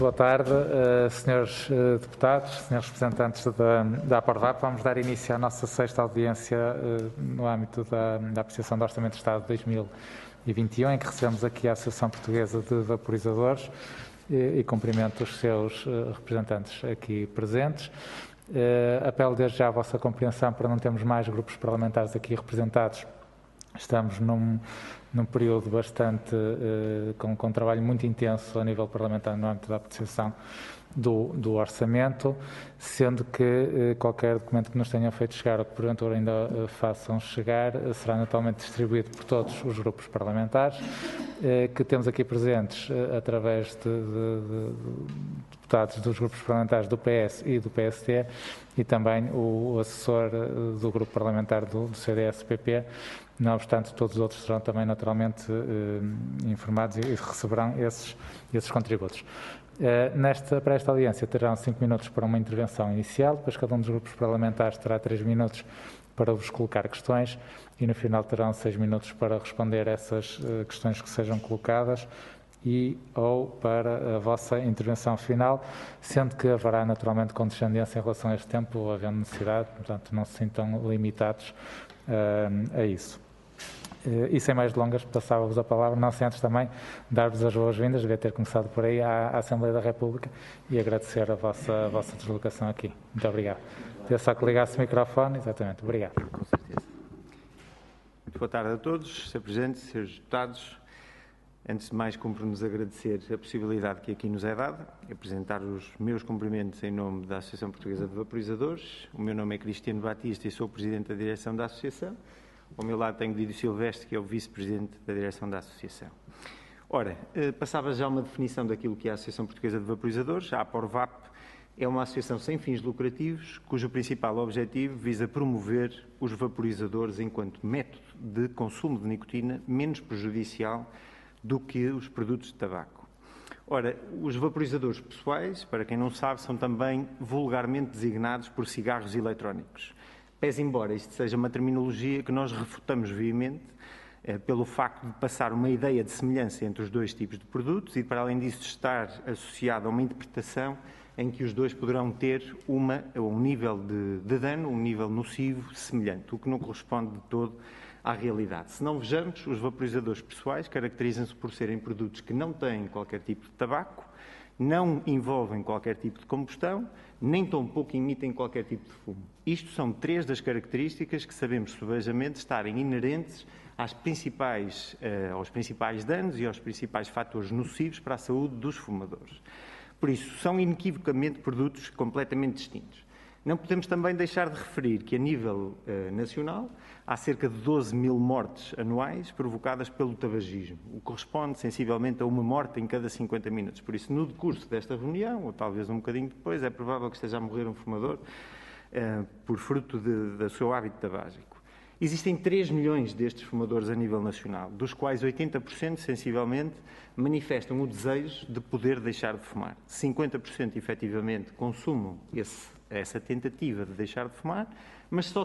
Boa tarde, senhores deputados, senhores representantes da APORVAP. Vamos dar início à nossa sexta audiência no âmbito da apreciação do Orçamento de Estado de 2021, em que recebemos aqui a Associação Portuguesa de Vaporizadores e cumprimento os seus representantes aqui presentes. Apelo desde já a vossa compreensão para não termos mais grupos parlamentares aqui representados. Estamos num período bastante, com um trabalho muito intenso a nível parlamentar no âmbito da apreciação do orçamento, sendo que qualquer documento que nos tenham feito chegar ou que porventura ainda façam chegar será naturalmente distribuído por todos os grupos parlamentares, que temos aqui presentes através de deputados dos grupos parlamentares do PS e do PSD e também o assessor do grupo parlamentar do CDS-PP. Não obstante, todos os outros serão também naturalmente informados e receberão esses contributos. Para esta audiência terão 5 minutos para uma intervenção inicial, depois cada um dos grupos parlamentares terá 3 minutos para vos colocar questões e no final terão 6 minutos para responder essas questões que sejam colocadas ou para a vossa intervenção final, sendo que haverá naturalmente condescendência em relação a este tempo, havendo necessidade, portanto não se sintam limitados a isso. E sem mais delongas, passava-vos a palavra, não sem antes também dar-vos as boas-vindas, devia ter começado por aí, à Assembleia da República e agradecer a vossa deslocação aqui. Muito obrigado. Queria só que ligasse o microfone, exatamente. Obrigado. Com certeza. Muito boa tarde a todos, Sr. Presidente, Srs. Deputados. Antes de mais, cumpre-nos agradecer a possibilidade que aqui nos é dada, apresentar os meus cumprimentos em nome da Associação Portuguesa de Vaporizadores. O meu nome é Cristiano Batista e sou o Presidente da Direção da Associação. Ao meu lado tenho Didio Silvestre, que é o Vice-Presidente da Direção da Associação. Ora, passava já uma definição daquilo que é a Associação Portuguesa de Vaporizadores. A APORVAP é uma associação sem fins lucrativos, cujo principal objetivo visa promover os vaporizadores enquanto método de consumo de nicotina menos prejudicial do que os produtos de tabaco. Ora, os vaporizadores pessoais, para quem não sabe, são também vulgarmente designados por cigarros eletrónicos. Pese embora isto seja uma terminologia que nós refutamos veemente pelo facto de passar uma ideia de semelhança entre os dois tipos de produtos e, para além disso, estar associado a uma interpretação em que os dois poderão ter um nível de dano, um nível nocivo semelhante, o que não corresponde de todo à realidade. Se não vejamos, os vaporizadores pessoais caracterizam-se por serem produtos que não têm qualquer tipo de tabaco, não envolvem qualquer tipo de combustão, nem tampouco emitem qualquer tipo de fumo. Isto são 3 das características que sabemos subejamente estarem inerentes aos principais danos e aos principais fatores nocivos para a saúde dos fumadores. Por isso, são inequivocamente produtos completamente distintos. Não podemos também deixar de referir que, a nível nacional, há cerca de 12 mil mortes anuais provocadas pelo tabagismo, o que corresponde sensivelmente a uma morte em cada 50 minutos. Por isso, no decurso desta reunião, ou talvez um bocadinho depois, é provável que esteja a morrer um fumador por fruto do seu hábito tabágico. Existem 3 milhões destes fumadores a nível nacional, dos quais 80% sensivelmente manifestam o desejo de poder deixar de fumar. 50% efetivamente consumam essa tentativa de deixar de fumar, mas só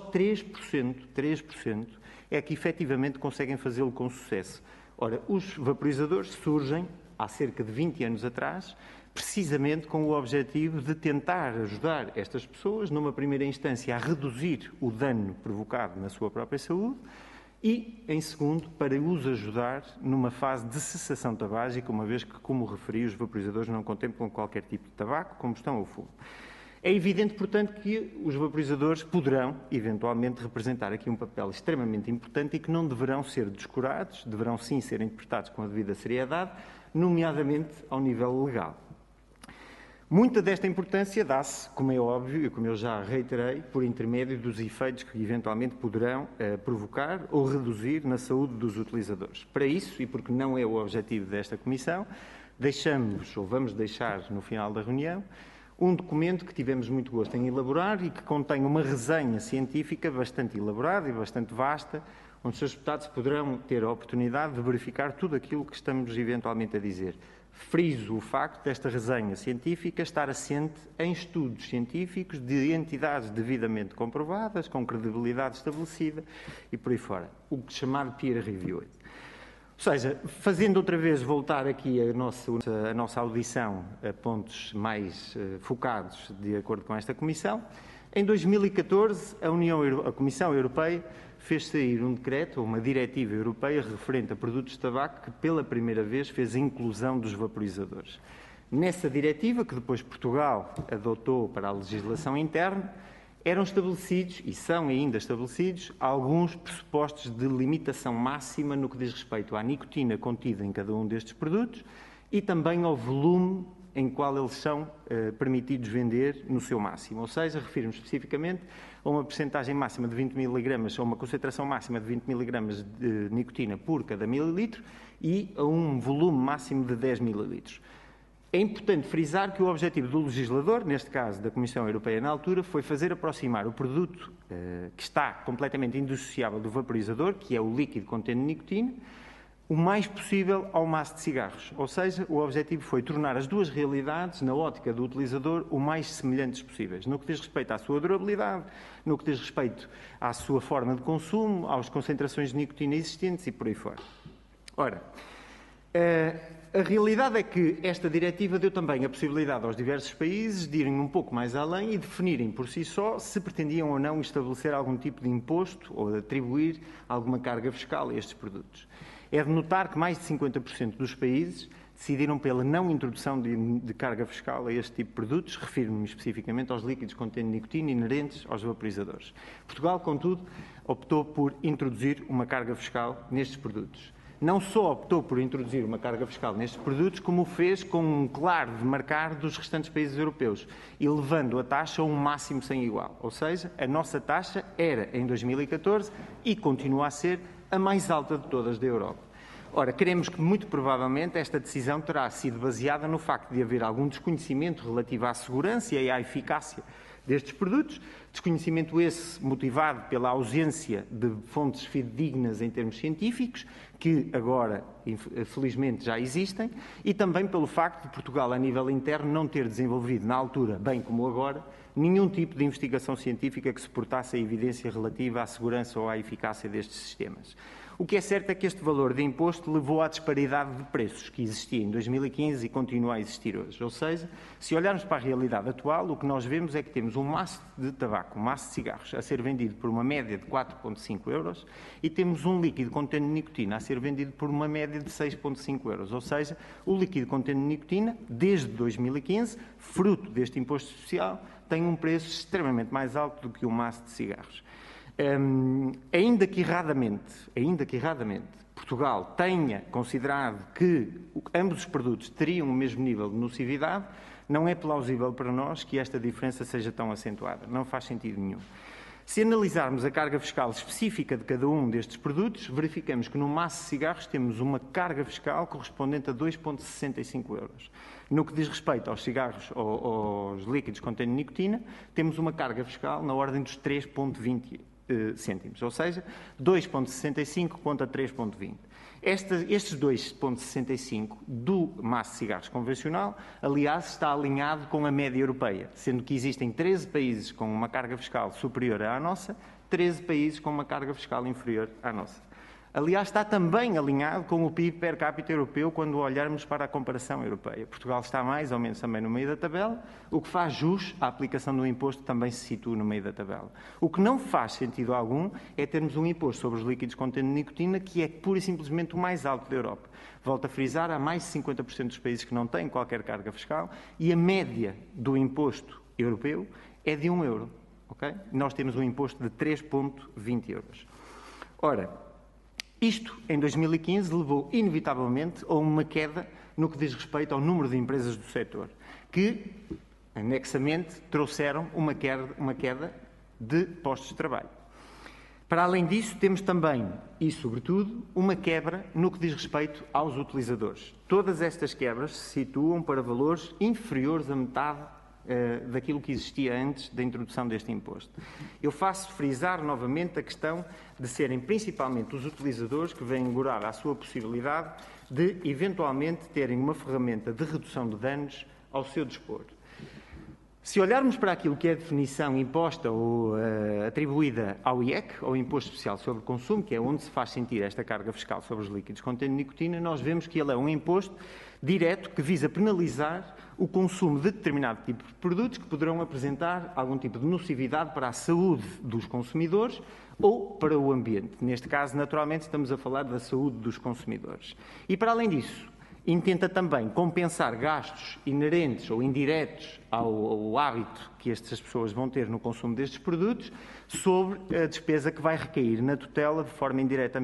3% é que efetivamente conseguem fazê-lo com sucesso. Ora, os vaporizadores surgem há cerca de 20 anos atrás, precisamente com o objetivo de tentar ajudar estas pessoas, numa primeira instância, a reduzir o dano provocado na sua própria saúde e, em segundo, para os ajudar numa fase de cessação tabágica, uma vez que, como referi, os vaporizadores não contemplam qualquer tipo de tabaco, combustão ou fumo. É evidente, portanto, que os vaporizadores poderão, eventualmente, representar aqui um papel extremamente importante e que não deverão ser descurados, deverão sim ser interpretados com a devida seriedade, nomeadamente ao nível legal. Muita desta importância dá-se, como é óbvio e como eu já reiterei, por intermédio dos efeitos que eventualmente poderão provocar ou reduzir na saúde dos utilizadores. Para isso, e porque não é o objetivo desta Comissão, vamos deixar no final da reunião, um documento que tivemos muito gosto em elaborar e que contém uma resenha científica bastante elaborada e bastante vasta, onde os seus deputados poderão ter a oportunidade de verificar tudo aquilo que estamos eventualmente a dizer. Friso o facto desta resenha científica estar assente em estudos científicos de entidades devidamente comprovadas, com credibilidade estabelecida e por aí fora. O chamado peer review. Ou seja, fazendo outra vez voltar aqui a nossa audição a pontos mais focados de acordo com esta Comissão, em 2014 a Comissão Europeia fez sair um decreto, uma diretiva europeia referente a produtos de tabaco que pela primeira vez fez a inclusão dos vaporizadores. Nessa diretiva, que depois Portugal adotou para a legislação interna, eram estabelecidos, e são ainda estabelecidos, alguns pressupostos de limitação máxima no que diz respeito à nicotina contida em cada um destes produtos e também ao volume em qual eles são permitidos vender no seu máximo. Ou seja, refiro-me especificamente a uma percentagem máxima de 20 mg ou uma concentração máxima de 20 mg de nicotina por cada mililitro e a um volume máximo de 10 ml. É importante frisar que o objetivo do legislador, neste caso da Comissão Europeia na altura, foi fazer aproximar o produto que está completamente indissociável do vaporizador, que é o líquido contendo nicotina, o mais possível ao maço de cigarros. Ou seja, o objetivo foi tornar as duas realidades, na ótica do utilizador, o mais semelhantes possíveis, no que diz respeito à sua durabilidade, no que diz respeito à sua forma de consumo, às concentrações de nicotina existentes e por aí fora. Ora, a realidade é que esta diretiva deu também a possibilidade aos diversos países de irem um pouco mais além e definirem por si só se pretendiam ou não estabelecer algum tipo de imposto ou de atribuir alguma carga fiscal a estes produtos. É de notar que mais de 50% dos países decidiram pela não introdução de carga fiscal a este tipo de produtos, refiro-me especificamente aos líquidos contendo nicotina inerentes aos vaporizadores. Portugal, contudo, optou por introduzir uma carga fiscal nestes produtos. Não só optou por introduzir uma carga fiscal nestes produtos, como o fez com um claro demarcar dos restantes países europeus, elevando a taxa a um máximo sem igual. Ou seja, a nossa taxa era, em 2014, e continua a ser, a mais alta de todas da Europa. Ora, queremos que, muito provavelmente, esta decisão terá sido baseada no facto de haver algum desconhecimento relativo à segurança e à eficácia destes produtos, desconhecimento esse motivado pela ausência de fontes fidedignas em termos científicos, que agora, felizmente, já existem, e também pelo facto de Portugal, a nível interno, não ter desenvolvido, na altura, bem como agora, nenhum tipo de investigação científica que suportasse a evidência relativa à segurança ou à eficácia destes sistemas. O que é certo é que este valor de imposto levou à disparidade de preços que existia em 2015 e continua a existir hoje. Ou seja, se olharmos para a realidade atual, o que nós vemos é que temos um maço de tabaco, um maço de cigarros, a ser vendido por uma média de 4,5 euros e temos um líquido contendo nicotina a ser vendido por uma média de 6,5 euros. Ou seja, o líquido contendo nicotina, desde 2015, fruto deste imposto especial, tem um preço extremamente mais alto do que o maço de cigarros. Ainda que erradamente, Portugal tenha considerado que ambos os produtos teriam o mesmo nível de nocividade, não é plausível para nós que esta diferença seja tão acentuada. Não faz sentido nenhum. Se analisarmos a carga fiscal específica de cada um destes produtos, verificamos que no maço de cigarros temos uma carga fiscal correspondente a 2,65 euros. No que diz respeito aos cigarros ou aos líquidos contendo nicotina, temos uma carga fiscal na ordem dos 3,20 cêntimos, ou seja, 2,65 contra 3,20. Estes 2,65 do maço de cigarros convencional, aliás, está alinhado com a média europeia, sendo que existem 13 países com uma carga fiscal superior à nossa, 13 países com uma carga fiscal inferior à nossa. Aliás, está também alinhado com o PIB per capita europeu quando olharmos para a comparação europeia. Portugal está mais ou menos também no meio da tabela, o que faz jus à aplicação do imposto também se situa no meio da tabela. O que não faz sentido algum é termos um imposto sobre os líquidos contendo nicotina que é pura e simplesmente o mais alto da Europa. Volto a frisar, há mais de 50% dos países que não têm qualquer carga fiscal e a média do imposto europeu é de 1 euro. Okay? Nós temos um imposto de 3,20 euros. Ora, isto, em 2015, levou inevitavelmente a uma queda no que diz respeito ao número de empresas do setor, que, anexamente, trouxeram uma queda de postos de trabalho. Para além disso, temos também, e sobretudo, uma quebra no que diz respeito aos utilizadores. Todas estas quebras se situam para valores inferiores à metade daquilo que existia antes da introdução deste imposto. Eu faço frisar novamente a questão de serem principalmente os utilizadores que vêm gorar à sua possibilidade de, eventualmente, terem uma ferramenta de redução de danos ao seu dispor. Se olharmos para aquilo que é a definição imposta ou atribuída ao IEC, ao Imposto Especial sobre o Consumo, que é onde se faz sentir esta carga fiscal sobre os líquidos contendo nicotina, nós vemos que ele é um imposto direto que visa penalizar o consumo de determinado tipo de produtos que poderão apresentar algum tipo de nocividade para a saúde dos consumidores ou para o ambiente. Neste caso, naturalmente, estamos a falar da saúde dos consumidores. E, para além disso, intenta também compensar gastos inerentes ou indiretos ao hábito que estas pessoas vão ter no consumo destes produtos sobre a despesa que vai recair na tutela de forma indireta,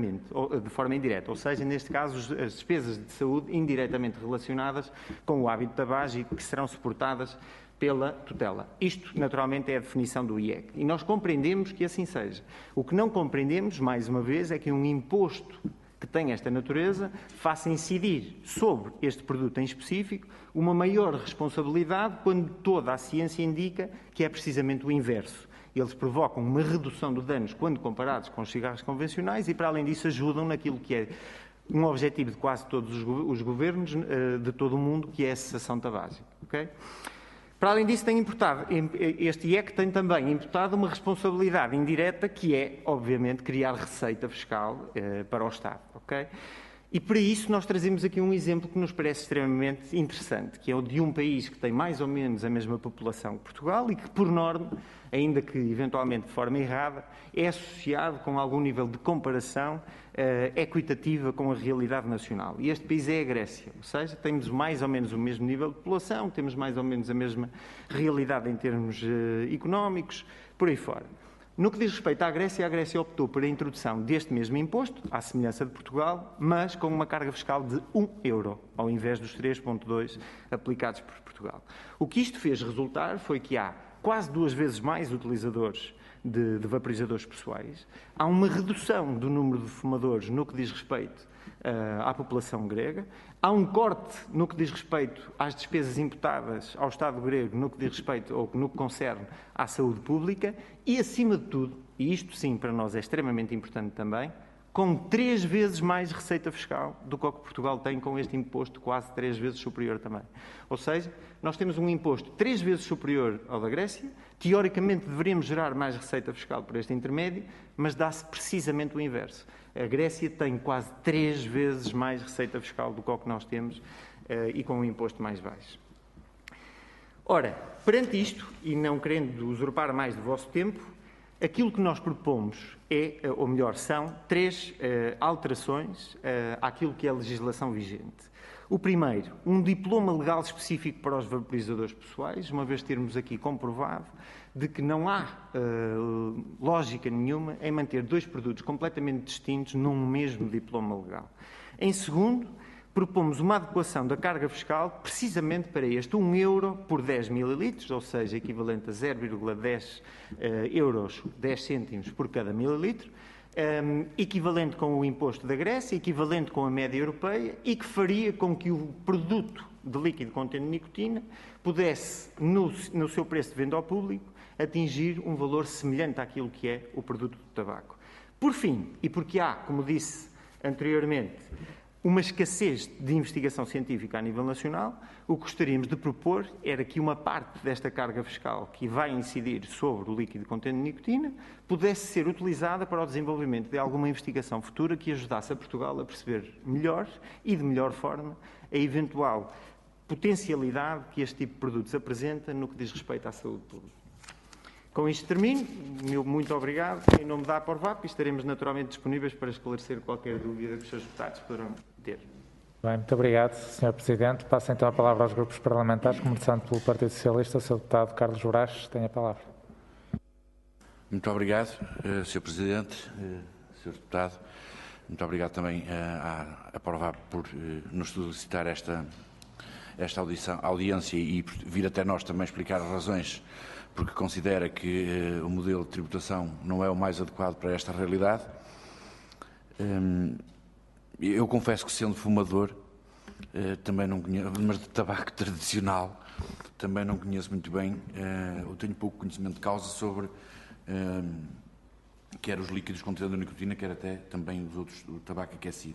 ou seja, neste caso, as despesas de saúde indiretamente relacionadas com o hábito tabágico que serão suportadas pela tutela. Isto, naturalmente, é a definição do IEC. E nós compreendemos que assim seja. O que não compreendemos, mais uma vez, é que um imposto que tem esta natureza, faça incidir sobre este produto em específico uma maior responsabilidade quando toda a ciência indica que é precisamente o inverso. Eles provocam uma redução de danos quando comparados com os cigarros convencionais e, para além disso, ajudam naquilo que é um objetivo de quase todos os governos de todo o mundo, que é a cessação tabágica. Okay? Para além disso, este IEC tem também imputado uma responsabilidade indireta que é, obviamente, criar receita fiscal para o Estado. Okay? E para isso nós trazemos aqui um exemplo que nos parece extremamente interessante, que é o de um país que tem mais ou menos a mesma população que Portugal e que, por norma, ainda que eventualmente de forma errada, é associado com algum nível de comparação equitativa com a realidade nacional. E este país é a Grécia, ou seja, temos mais ou menos o mesmo nível de população, temos mais ou menos a mesma realidade em termos económicos, por aí fora. No que diz respeito à Grécia, a Grécia optou por a introdução deste mesmo imposto, à semelhança de Portugal, mas com uma carga fiscal de €1, ao invés dos 3,2 aplicados por Portugal. O que isto fez resultar foi que há quase 2 vezes mais utilizadores de vaporizadores pessoais, há uma redução do número de fumadores no que diz respeito à população grega, há um corte no que diz respeito às despesas imputadas ao Estado grego, no que diz respeito ou no que concerne à saúde pública e, acima de tudo, e isto sim para nós é extremamente importante também, com 3 vezes mais receita fiscal do que o que Portugal tem com este imposto quase 3 vezes superior também. Ou seja, nós temos um imposto 3 vezes superior ao da Grécia, teoricamente deveríamos gerar mais receita fiscal por este intermédio, mas dá-se precisamente o inverso. A Grécia tem quase 3 vezes mais receita fiscal do que o que nós temos e com um imposto mais baixo. Ora, perante isto, e não querendo usurpar mais do vosso tempo, aquilo que nós propomos é, ou melhor, são 3 alterações àquilo que é a legislação vigente. O primeiro, um diploma legal específico para os vaporizadores pessoais, uma vez termos aqui comprovado de que não há lógica nenhuma em manter 2 produtos completamente distintos num mesmo diploma legal. Em segundo, propomos uma adequação da carga fiscal precisamente para este €1 por 10 mililitros, ou seja, equivalente a 0,10 euros, 10 cêntimos por cada mililitro, equivalente com o imposto da Grécia, equivalente com a média europeia e que faria com que o produto de líquido contendo nicotina pudesse, no seu preço de venda ao público, atingir um valor semelhante àquilo que é o produto do tabaco. Por fim, e porque há, como disse anteriormente, uma escassez de investigação científica a nível nacional, o que gostaríamos de propor era que uma parte desta carga fiscal que vai incidir sobre o líquido contendo nicotina pudesse ser utilizada para o desenvolvimento de alguma investigação futura que ajudasse a Portugal a perceber melhor e de melhor forma a eventual potencialidade que este tipo de produtos apresenta no que diz respeito à saúde pública. Com isto termino. Meu muito obrigado. Em nome da APORVAP, estaremos naturalmente disponíveis para esclarecer qualquer dúvida que os seus deputados poderão ter. Bem, muito obrigado, Sr. Presidente. Passo então a palavra aos grupos parlamentares, começando pelo Partido Socialista, o Sr. Deputado Carlos Moraes tem a palavra. Muito obrigado, Sr. Presidente, Sr. Deputado. Muito obrigado também à APORVAP por nos solicitar esta audiência e vir até nós também explicar as razões porque considera que o modelo de tributação não é o mais adequado para esta realidade. Eu confesso que, sendo fumador, também não conheço, mas de tabaco tradicional, também não conheço muito bem, eu tenho pouco conhecimento de causa sobre quer os líquidos contendo nicotina, quer até também os outros, o tabaco aquecido.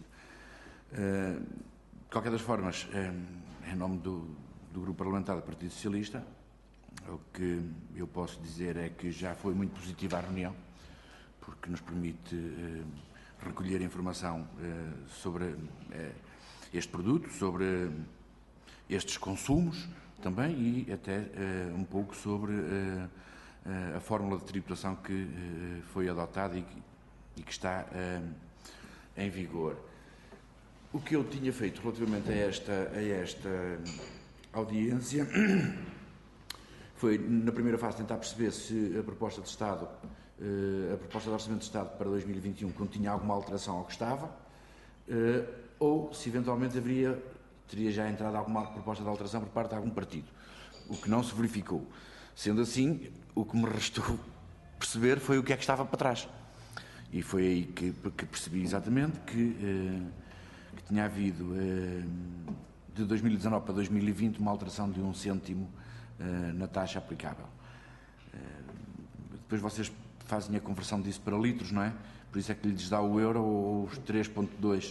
De qualquer das formas, em nome do Grupo Parlamentar do Partido Socialista, O que eu posso dizer é que já foi muito positiva a reunião, porque nos permite recolher informação sobre este produto, sobre estes consumos também e até um pouco sobre a fórmula de tributação que foi adotada e que está em vigor. O que eu tinha feito relativamente a esta audiência foi, na primeira fase, tentar perceber se a proposta de Estado, a proposta de Orçamento de Estado para 2021 continha alguma alteração ao que estava, ou se eventualmente teria já entrado alguma proposta de alteração por parte de algum partido, o que não se verificou. Sendo assim, o que me restou perceber foi o que é que estava para trás. E foi aí que percebi exatamente que tinha havido, de 2019 para 2020, uma alteração de 1 cêntimo na taxa aplicável. Depois vocês fazem a conversão disso para litros, não é? Por isso é que lhes dá o euro ou os 3,2.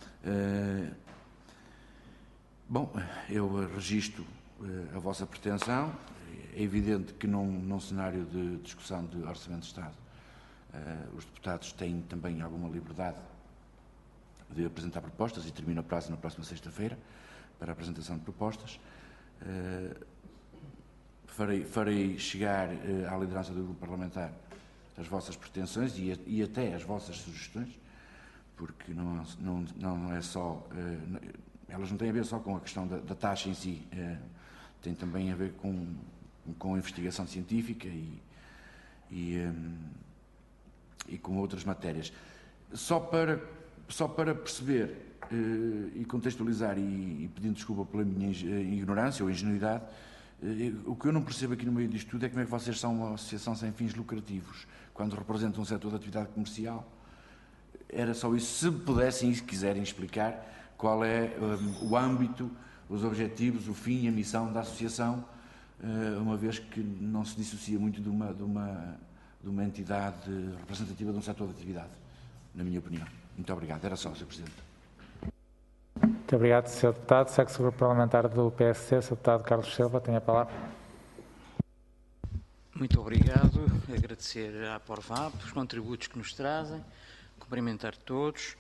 Bom, eu registro a vossa pretensão. É evidente que num cenário de discussão de Orçamento de Estado, os deputados têm também alguma liberdade de apresentar propostas e termina o prazo na próxima sexta-feira para a apresentação de propostas. Farei chegar à liderança do grupo parlamentar as vossas pretensões e até as vossas sugestões, porque não é só... elas não têm a ver só com a questão da taxa em si, tem também a ver com a investigação científica e com outras matérias. Só para perceber e contextualizar e pedindo desculpa pela minha ignorância ou ingenuidade, o que eu não percebo aqui no meio disto tudo é como é que vocês são uma associação sem fins lucrativos, quando representam um setor de atividade comercial. Era só isso. Se pudessem e se quiserem explicar qual é o âmbito, os objetivos, o fim e a missão da associação, uma vez que não se dissocia muito de uma entidade representativa de um setor de atividade, na minha opinião. Muito obrigado. Era só, Sr. Presidente. Muito obrigado, Sr. Deputado. Segue-se o grupo parlamentar do PSC, Sr. Deputado Carlos Silva, tem a palavra. Muito obrigado. Agradecer à Porvap os contributos que nos trazem, cumprimentar todos.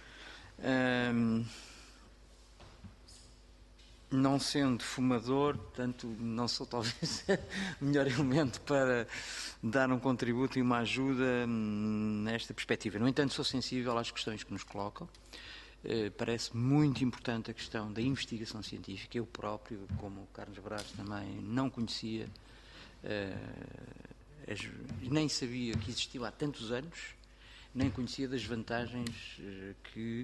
Não sendo fumador, portanto, não sou talvez o melhor elemento para dar um contributo e uma ajuda nesta perspectiva. No entanto, sou sensível às questões que nos colocam. Parece muito importante a questão da investigação científica. Eu próprio, como o Carlos Brás também, não conhecia, nem sabia que existiu há tantos anos, nem conhecia das vantagens que...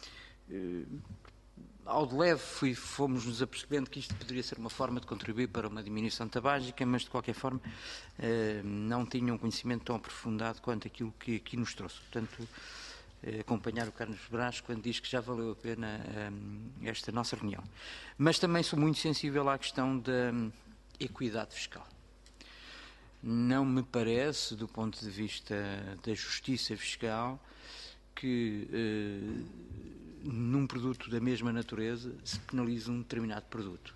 Ao de leve fomos-nos apercebendo que isto poderia ser uma forma de contribuir para uma diminuição tabágica, mas de qualquer forma não tinha um conhecimento tão aprofundado quanto aquilo que aqui nos trouxe. Portanto, acompanhar o Carlos Brás quando diz que já valeu a pena esta nossa reunião. Mas também sou muito sensível à questão da equidade fiscal. Não me parece, do ponto de vista da justiça fiscal, que num produto da mesma natureza se penaliza um determinado produto.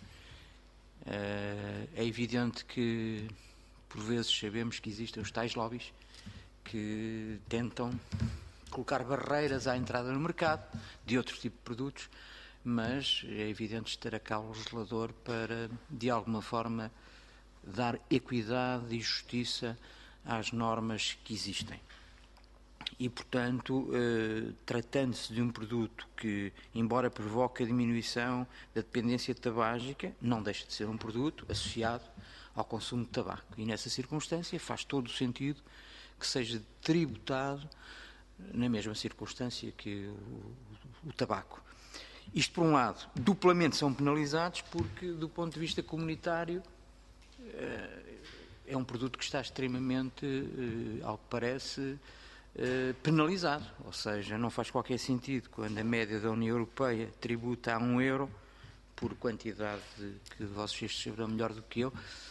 É evidente que, por vezes, sabemos que existem os tais lobbies que tentam colocar barreiras à entrada no mercado de outro tipo de produtos, mas é evidente estará cá o legislador para, de alguma forma, dar equidade e justiça às normas que existem. E, portanto, tratando-se de um produto que, embora provoque a diminuição da dependência tabágica, não deixa de ser um produto associado ao consumo de tabaco. E, nessa circunstância, faz todo o sentido que seja tributado na mesma circunstância que o tabaco. Isto, por um lado, duplamente são penalizados porque, do ponto de vista comunitário, é um produto que está extremamente, ao que parece, penalizado, ou seja, não faz qualquer sentido quando a média da União Europeia tributa a €1 por quantidade que vocês saberão melhor do que eu,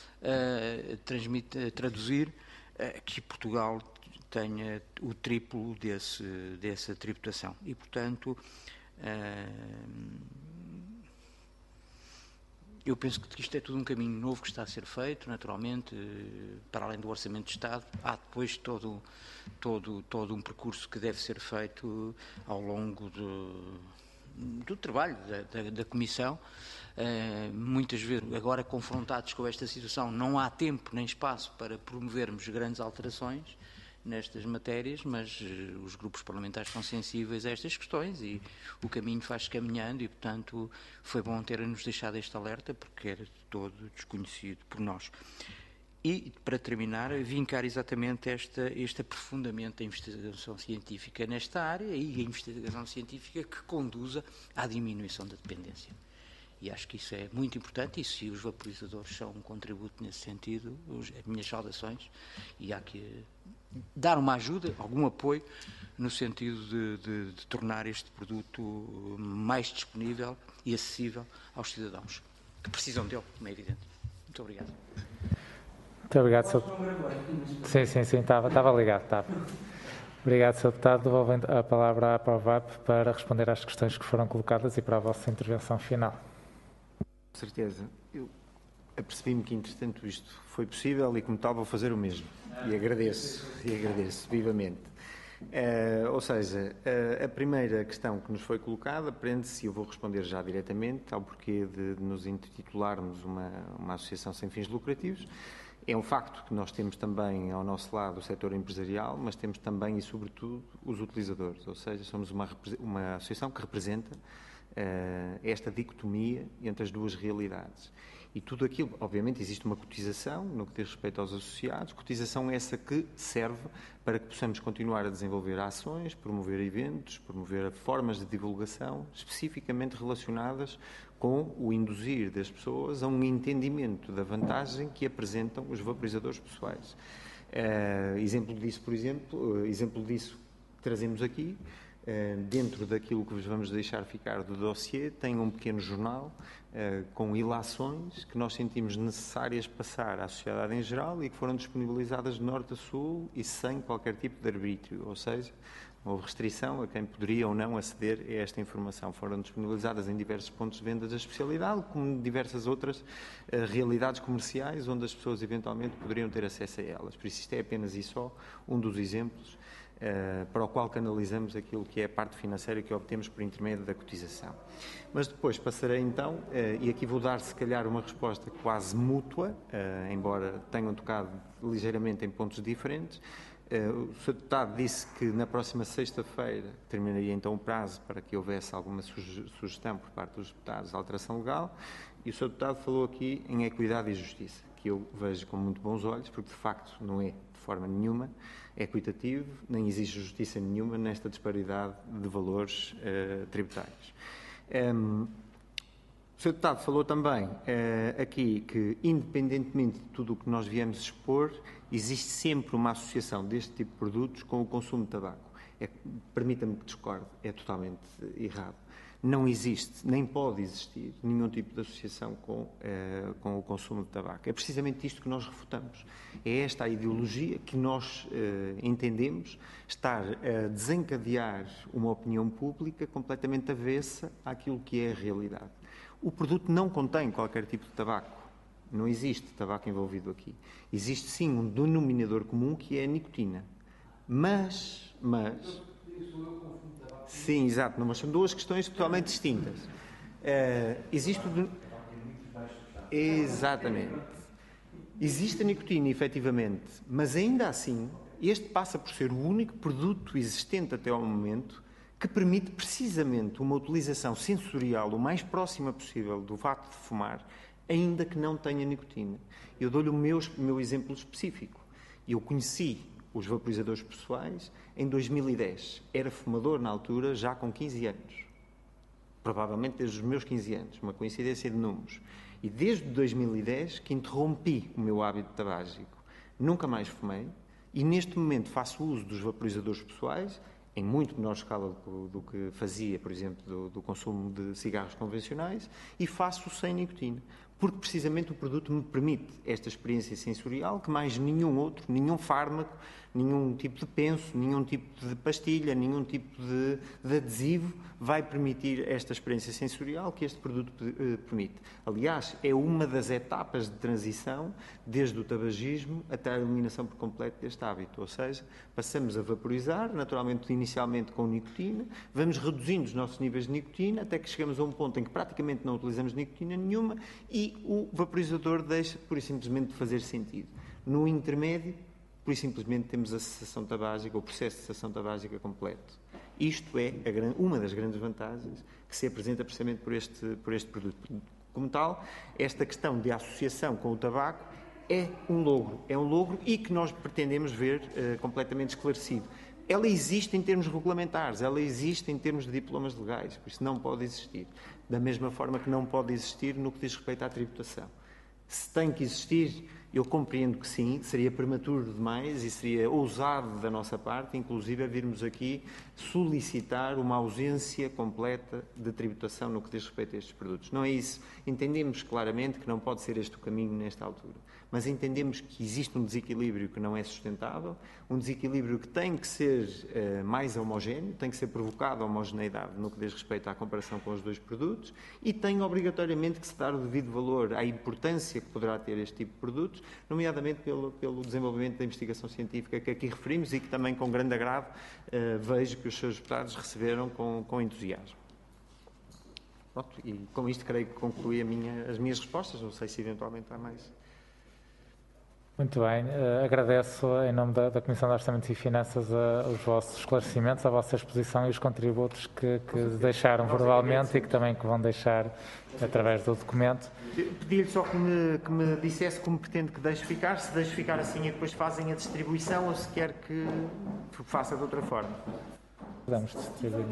traduzir que Portugal tenha o triplo dessa tributação e, portanto, Eu penso que isto é tudo um caminho novo que está a ser feito, naturalmente, para além do Orçamento de Estado. Há depois todo um percurso que deve ser feito ao longo do trabalho da Comissão. Muitas vezes, agora confrontados com esta situação, não há tempo nem espaço para promovermos grandes alterações nestas matérias, mas os grupos parlamentares são sensíveis a estas questões e o caminho faz-se caminhando e, portanto, foi bom terem-nos deixado este alerta, porque era de todo desconhecido por nós. E, para terminar, vincar exatamente este aprofundamento da investigação científica nesta área e a investigação científica que conduza à diminuição da dependência. E acho que isso é muito importante, e se os vaporizadores são um contributo nesse sentido, as minhas saudações, e há que dar uma ajuda, algum apoio, no sentido de tornar este produto mais disponível e acessível aos cidadãos, que precisam dele, como é evidente. Muito obrigado. Muito obrigado, Sr. Sim, estava ligado, estava. Obrigado, Sr. Deputado. Devolvendo a palavra à ProVap para responder às questões que foram colocadas e para a vossa intervenção final. Com certeza. Eu apercebi-me que, entretanto, isto foi possível e, como tal, vou fazer o mesmo. E agradeço vivamente. Ou seja, a primeira questão que nos foi colocada prende-se, e eu vou responder já diretamente, ao porquê de nos intitularmos uma associação sem fins lucrativos. É um facto que nós temos também ao nosso lado o setor empresarial, mas temos também e, sobretudo, os utilizadores. Ou seja, somos uma associação que representa esta dicotomia entre as duas realidades. E tudo aquilo, obviamente, existe uma cotização no que diz respeito aos associados, cotização essa que serve para que possamos continuar a desenvolver ações, promover eventos, promover formas de divulgação especificamente relacionadas com o induzir das pessoas a um entendimento da vantagem que apresentam os vaporizadores pessoais. Exemplo disso que trazemos aqui, dentro daquilo que vos vamos deixar ficar do dossiê, tem um pequeno jornal com ilações que nós sentimos necessárias passar à sociedade em geral e que foram disponibilizadas de norte a sul e sem qualquer tipo de arbítrio, ou seja, não houve restrição a quem poderia ou não aceder a esta informação. Foram disponibilizadas em diversos pontos de venda da especialidade, como diversas outras realidades comerciais onde as pessoas eventualmente poderiam ter acesso a elas. Por isso isto é apenas e só um dos exemplos para o qual canalizamos aquilo que é a parte financeira que obtemos por intermédio da cotização. Mas depois passarei então, e aqui vou dar se calhar uma resposta quase mútua, embora tenham tocado ligeiramente em pontos diferentes. O Sr. Deputado disse que na próxima sexta-feira terminaria então o prazo para que houvesse alguma sugestão por parte dos deputados de alteração legal, e o Sr. Deputado falou aqui em equidade e justiça, que eu vejo com muito bons olhos, porque de facto não é de forma nenhuma equitativo, nem existe justiça nenhuma nesta disparidade de valores tributários. O Sr. Deputado falou também aqui que, independentemente de tudo o que nós viemos expor, existe sempre uma associação deste tipo de produtos com o consumo de tabaco. Permita-me que discorde, é totalmente errado. Não existe, nem pode existir, nenhum tipo de associação com o consumo de tabaco. É precisamente isto que nós refutamos. É esta a ideologia que nós entendemos estar a desencadear uma opinião pública completamente avessa àquilo que é a realidade. O produto não contém qualquer tipo de tabaco. Não existe tabaco envolvido aqui. Existe sim um denominador comum que é a nicotina. Mas... Sim, exato, mas são duas questões totalmente distintas. Existe o... Exatamente. Existe a nicotina, efetivamente, mas ainda assim, este passa por ser o único produto existente até ao momento que permite precisamente uma utilização sensorial o mais próxima possível do facto de fumar, ainda que não tenha nicotina. Eu dou-lhe o meu exemplo específico. Eu conheci os vaporizadores pessoais em 2010. Era fumador na altura, já com 15 anos. Provavelmente desde os meus 15 anos, uma coincidência de números. E desde 2010 que interrompi o meu hábito tabágico. Nunca mais fumei e neste momento faço uso dos vaporizadores pessoais em muito menor escala do que fazia, por exemplo, do consumo de cigarros convencionais, e faço sem nicotina. porque precisamente o produto me permite esta experiência sensorial que mais nenhum outro, nenhum fármaco, nenhum tipo de penso, nenhum tipo de pastilha, nenhum tipo de adesivo vai permitir esta experiência sensorial que este produto permite. Aliás, é uma das etapas de transição desde o tabagismo até a eliminação por completo deste hábito, ou seja, passamos a vaporizar, naturalmente inicialmente com nicotina, vamos reduzindo os nossos níveis de nicotina até que chegamos a um ponto em que praticamente não utilizamos nicotina nenhuma e o vaporizador deixa, pura e simplesmente, de fazer sentido. No intermédio, pura e simplesmente, temos a cessação tabágica, o processo de cessação tabágica completo. Isto é uma das grandes vantagens que se apresenta precisamente por este produto. Como tal, esta questão de associação com o tabaco é um logro e que nós pretendemos ver completamente esclarecido. Ela existe em termos regulamentares, ela existe em termos de diplomas legais, por isso não pode existir. Da mesma forma que não pode existir no que diz respeito à tributação. Se tem que existir, eu compreendo que sim, seria prematuro demais e seria ousado da nossa parte, inclusive, a virmos aqui solicitar uma ausência completa de tributação no que diz respeito a estes produtos. Não é isso. Entendemos claramente que não pode ser este o caminho nesta altura, mas entendemos que existe um desequilíbrio que não é sustentável, um desequilíbrio que tem que ser mais homogéneo, tem que ser provocado a homogeneidade no que diz respeito à comparação com os dois produtos e tem obrigatoriamente que se dar o devido valor à importância que poderá ter este tipo de produtos, nomeadamente pelo desenvolvimento da investigação científica que aqui referimos e que também com grande agrado vejo que os seus deputados receberam com entusiasmo. Pronto, e com isto creio que concluí as minhas respostas, não sei se eventualmente há mais. Muito bem, agradeço em nome da Comissão de Orçamentos e Finanças os vossos esclarecimentos, a vossa exposição e os contributos que deixaram verbalmente e que também que vão deixar através do documento. Pedi-lhe só que me dissesse como pretende que deixe ficar, se deixe ficar assim e depois fazem a distribuição ou se quer que faça de outra forma. Podemos distribuir,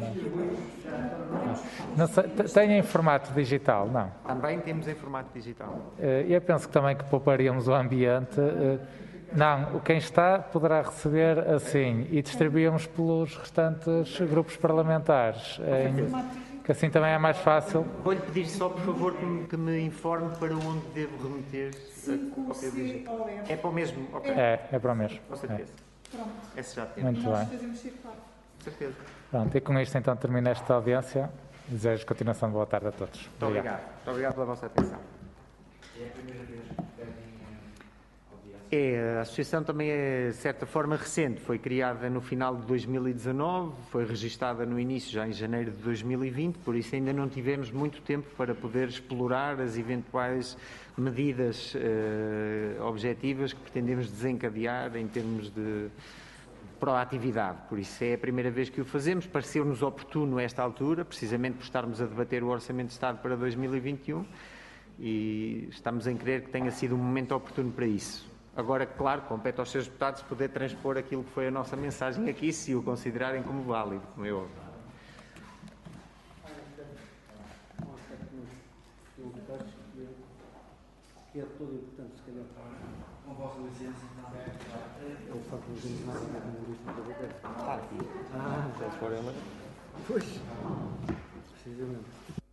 não sei, tem em formato digital, não? Também temos em formato digital. Eu penso que também que pouparíamos o ambiente. Não, quem está poderá receber assim e distribuímos pelos restantes grupos parlamentares, que assim também é mais fácil. Vou-lhe pedir só, por favor, que me informe para onde devo remeter a cópia digital. É para o mesmo? Okay. É para o mesmo. Com certeza. Pronto. Esse já temos. Muito Nós bem. fazemos circular. Com certeza. Pronto, e com isto então termina esta audiência. Desejo continuação de boa tarde a todos. Muito obrigado. Muito obrigado pela vossa atenção. É a primeira vez que pedem A associação também é, de certa forma, recente. Foi criada no final de 2019, foi registada no início, já em janeiro de 2020, por isso ainda não tivemos muito tempo para poder explorar as eventuais medidas objetivas que pretendemos desencadear em termos de proatividade. Por isso é a primeira vez que o fazemos. Pareceu-nos oportuno esta altura, precisamente por estarmos a debater o Orçamento de Estado para 2021 e estamos em crer que tenha sido um momento oportuno para isso. Agora, claro, compete aos seus deputados poder transpor aquilo que foi a nossa mensagem aqui, se o considerarem como válido, como é óbvio. Que é todo importante, se calhar. Com vossa licença, eu faço uma ginástica com o grupo da boca. Aqui. Já se for ela. Pois. Precisamente.